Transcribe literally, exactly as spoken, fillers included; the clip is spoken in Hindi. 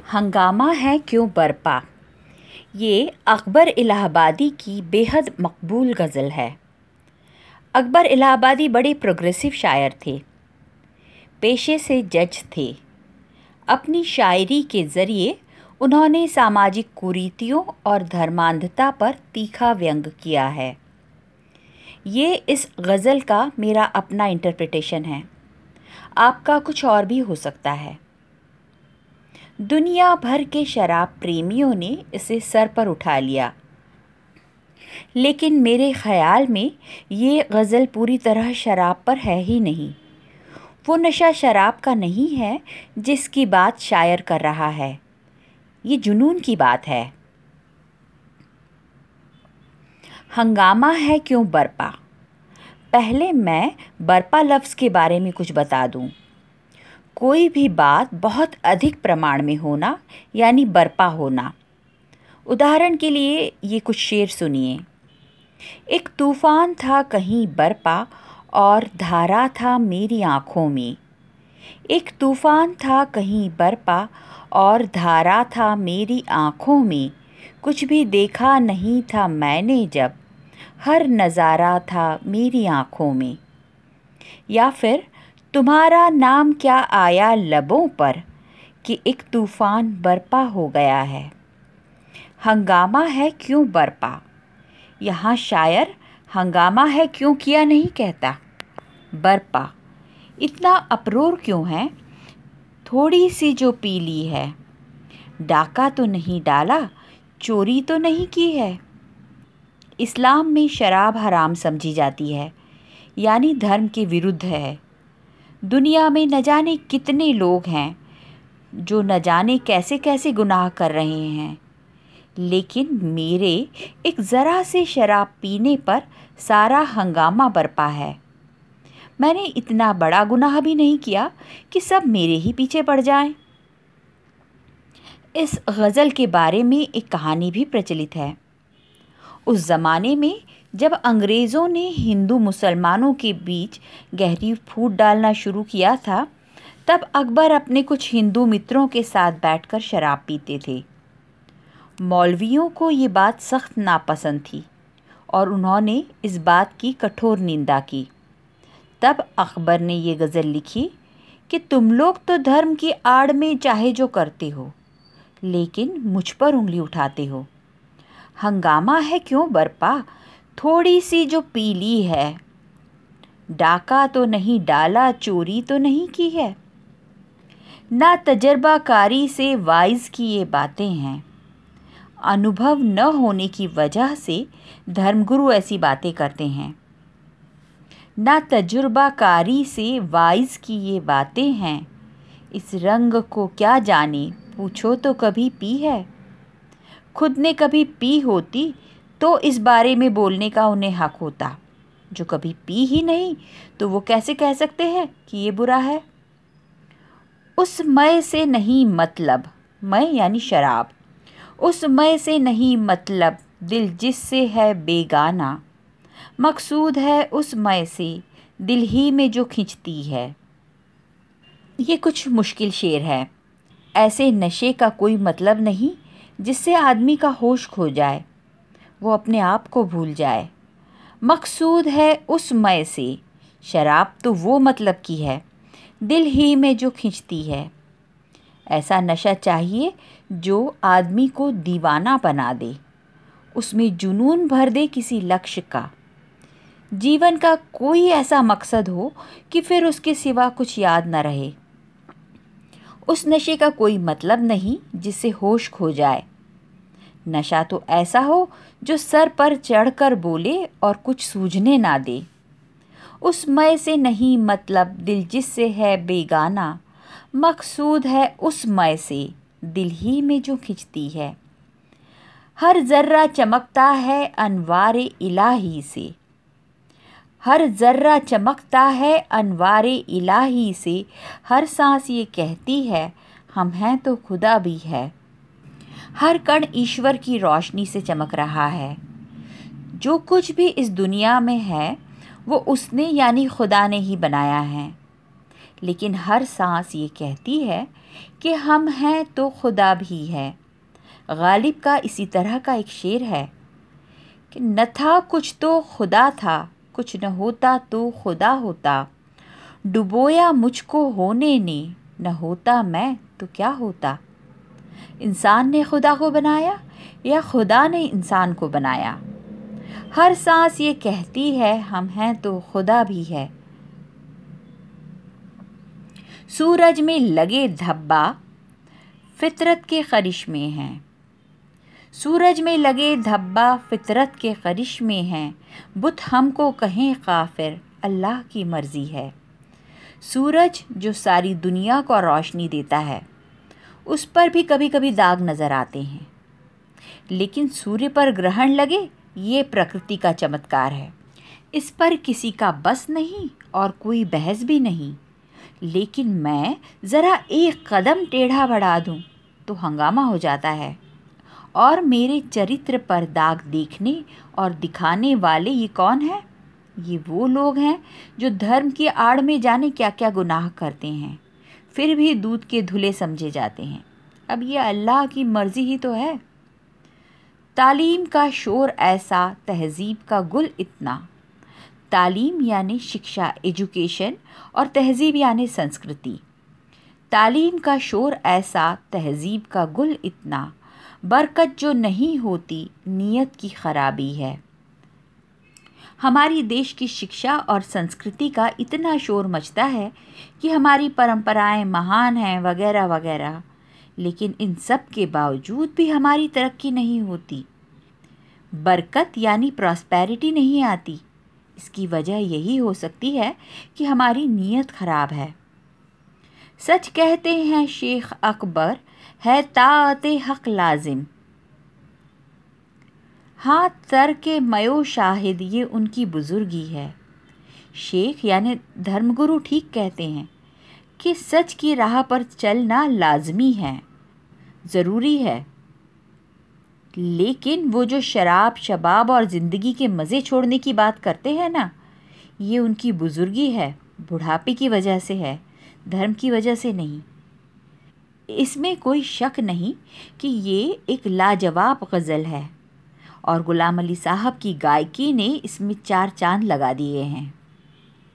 हंगामा है क्यों बरपा। ये अकबर इलाहाबादी की बेहद मकबूल गज़ल है। अकबर इलाहाबादी बड़े प्रोग्रेसिव शायर थे। पेशे से जज थे। अपनी शायरी के ज़रिए उन्होंने सामाजिक कुरीतियों और धर्मांधता पर तीखा व्यंग किया है। ये इस गज़ल का मेरा अपना इंटरप्रिटेशन है। आपका कुछ और भी हो सकता है। दुनिया भर के शराब प्रेमियों ने इसे सर पर उठा लिया, लेकिन मेरे ख़याल में ये गज़ल पूरी तरह शराब पर है ही नहीं। वो नशा शराब का नहीं है जिसकी बात शायर कर रहा है, ये जुनून की बात है। हंगामा है क्यों बरपा। पहले मैं बरपा लफ्ज़ के बारे में कुछ बता दूं। कोई भी बात बहुत अधिक प्रमाण में होना यानी बरपा होना। उदाहरण के लिए ये कुछ शेर सुनिए। एक तूफ़ान था कहीं बरपा और धारा था मेरी आँखों में। एक तूफ़ान था कहीं बरपा और धारा था मेरी आँखों में। कुछ भी देखा नहीं था मैंने जब, हर नज़ारा था मेरी आँखों में। या फिर तुम्हारा नाम क्या आया लबों पर कि एक तूफ़ान बरपा हो गया है। हंगामा है क्यों बरपा। यहाँ शायर हंगामा है क्यों किया नहीं कहता, बरपा। इतना अप्रोर क्यों है। थोड़ी सी जो पी ली है। डाका तो नहीं डाला, चोरी तो नहीं की है। इस्लाम में शराब हराम समझी जाती है, यानी धर्म के विरुद्ध है। दुनिया में न जाने कितने लोग हैं जो न जाने कैसे कैसे गुनाह कर रहे हैं, लेकिन मेरे एक ज़रा से शराब पीने पर सारा हंगामा बरपा है। मैंने इतना बड़ा गुनाह भी नहीं किया कि सब मेरे ही पीछे पड़ जाएं। इस गज़ल के बारे में एक कहानी भी प्रचलित है। उस ज़माने में जब अंग्रेज़ों ने हिंदू मुसलमानों के बीच गहरी फूट डालना शुरू किया था, तब अकबर अपने कुछ हिंदू मित्रों के साथ बैठकर शराब पीते थे। मौलवियों को ये बात सख्त नापसंद थी और उन्होंने इस बात की कठोर निंदा की। तब अकबर ने ये गज़ल लिखी कि तुम लोग तो धर्म की आड़ में चाहे जो करते हो, लेकिन मुझ पर उंगली उठाते हो। हंगामा है क्यों बरपा, थोड़ी सी जो पी ली है। डाका तो नहीं डाला, चोरी तो नहीं की है। ना तजर्बाकारी से वाइज की ये बातें हैं। अनुभव न होने की वजह से धर्मगुरु ऐसी बातें करते हैं। ना तजुर्बाकारी से वाइज की ये बातें हैं। इस रंग को क्या जाने, पूछो तो कभी पी है। खुद ने कभी पी होती तो इस बारे में बोलने का उन्हें हक होता। जो कभी पी ही नहीं तो वो कैसे कह सकते हैं कि ये बुरा है। उस मय से नहीं मतलब, मय यानी शराब। उस मय से नहीं मतलब, दिल जिससे है बेगाना। मकसूद है उस मय से, दिल ही में जो खिंचती है। ये कुछ मुश्किल शेर है। ऐसे नशे का कोई मतलब नहीं जिससे आदमी का होश खो जाए, वो अपने आप को भूल जाए। मकसूद है उस मय से, शराब तो वो मतलब की है, दिल ही में जो खिंचती है। ऐसा नशा चाहिए जो आदमी को दीवाना बना दे, उसमें जुनून भर दे किसी लक्ष्य का। जीवन का कोई ऐसा मकसद हो कि फिर उसके सिवा कुछ याद न रहे। उस नशे का कोई मतलब नहीं जिससे होश खो जाए। नशा तो ऐसा हो जो सर पर चढ़कर बोले और कुछ सूझने ना दे। उस मय से नहीं मतलब, दिल जिससे है बेगाना। मकसूद है उस मय से, दिल ही में जो खिंचती है। हर ज़र्रा चमकता है अनवारे इलाही से। हर ज़र्रा चमकता है अनवारे इलाही से। हर सांस ये कहती है हम हैं तो खुदा भी है। हर कण ईश्वर की रोशनी से चमक रहा है। जो कुछ भी इस दुनिया में है वो उसने यानी खुदा ने ही बनाया है, लेकिन हर सांस ये कहती है कि हम हैं तो खुदा भी है। गालिब का इसी तरह का एक शेर है कि न था कुछ तो खुदा था, कुछ न होता तो खुदा होता, डुबोया मुझको होने ने, न होता मैं तो क्या होता। इंसान ने खुदा को बनाया या खुदा ने इंसान को बनाया? हर सांस ये कहती है हम हैं तो खुदा भी है। सूरज में लगे धब्बा फितरत के करिश्मे हैं, सूरज में लगे धब्बा फितरत के करिश्मे हैं, बुत हमको कहें काफिर अल्लाह की मर्जी है। सूरज जो सारी दुनिया को रोशनी देता है, उस पर भी कभी कभी दाग नज़र आते हैं, लेकिन सूर्य पर ग्रहण लगे ये प्रकृति का चमत्कार है। इस पर किसी का बस नहीं और कोई बहस भी नहीं, लेकिन मैं ज़रा एक कदम टेढ़ा बढ़ा दूं तो हंगामा हो जाता है। और मेरे चरित्र पर दाग देखने और दिखाने वाले ये कौन है? ये वो लोग हैं जो धर्म की आड़ में जाने क्या क्या गुनाह करते हैं, फिर भी दूध के धुले समझे जाते हैं। अब ये अल्लाह की मर्जी ही तो है। तालीम का शोर ऐसा, तहजीब का गुल इतना। तालीम यानी शिक्षा, एजुकेशन, और तहजीब यानी संस्कृति। तालीम का शोर ऐसा, तहजीब का गुल इतना, बरकत जो नहीं होती नीयत की खराबी है। हमारी देश की शिक्षा और संस्कृति का इतना शोर मचता है कि हमारी परंपराएं महान हैं वगैरह वगैरह, लेकिन इन सब के बावजूद भी हमारी तरक्की नहीं होती, बरकत यानी प्रॉस्पेरिटी नहीं आती। इसकी वजह यही हो सकती है कि हमारी नीयत खराब है। सच कहते हैं शेख अकबर, है ताअते हक लाजिम। हाँ, तर के मयो शाहिद, ये उनकी बुजुर्गी है। शेख यानी धर्मगुरु ठीक कहते हैं कि सच की राह पर चलना लाजमी है, ज़रूरी है। लेकिन वो जो शराब, शबाब और ज़िंदगी के मज़े छोड़ने की बात करते हैं ना, ये उनकी बुजुर्गी है, बुढ़ापे की वजह से है, धर्म की वजह से नहीं। इसमें कोई शक नहीं कि ये एक लाजवाब गज़ल है और गुलाम अली साहब की गायकी ने इसमें चार चांद लगा दिए हैं।